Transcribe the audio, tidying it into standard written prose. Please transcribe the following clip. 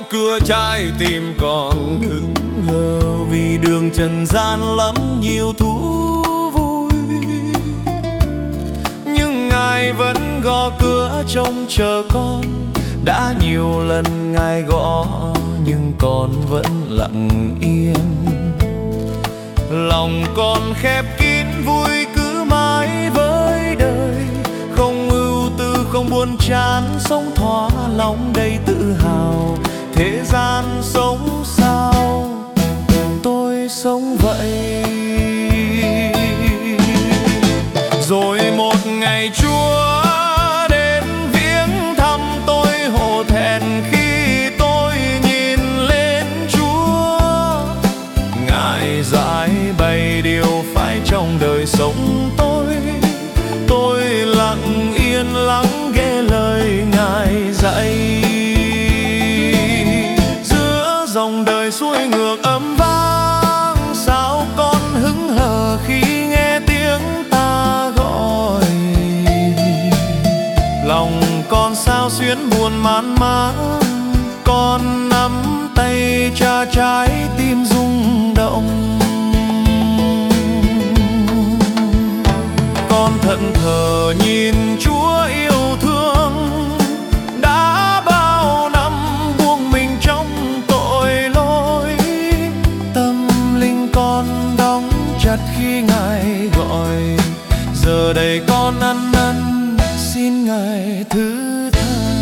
cửa trái tim còn hững hờ, vì đường trần gian lắm nhiều thú vui. Nhưng Ngài vẫn gõ cửa trông chờ con. Đã nhiều lần Ngài gõ nhưng con vẫn lặng yên. Lòng con khép kín vui cứ mãi với đời, không ưu tư không buồn chán, sống thỏa lòng đầy tự hào. Thế gian sống sao tôi sống vậy. Rồi một ngày Chúa đến viếng thăm tôi, hổ thẹn khi tôi nhìn lên Chúa. Ngài giải bày điều phải trong đời sống tôi lặng yên lắng nghe lời Ngài dạy. Giữa dòng đời xuôi ngược âm vang, sao con hững hờ khi nghe tiếng ta gọi. Lòng con sao xuyến buồn man máng, con nắm tay Cha trái tim rung động. Con thẫn thờ nhìn Chúa yêu thương, đã bao năm buông mình trong tội lỗi. Tâm linh con đóng chặt khi Ngài gọi, giờ đây con ăn năn xin Ngài thứ tha.